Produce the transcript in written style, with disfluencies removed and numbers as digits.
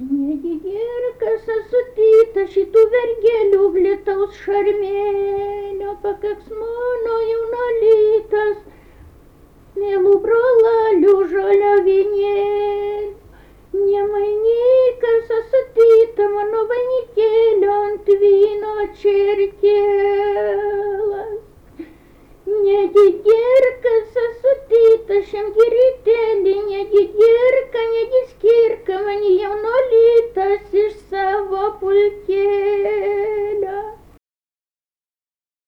Negi girka sasutyta šitų vergelių glitaus šarmėlio, pakaks mano jauna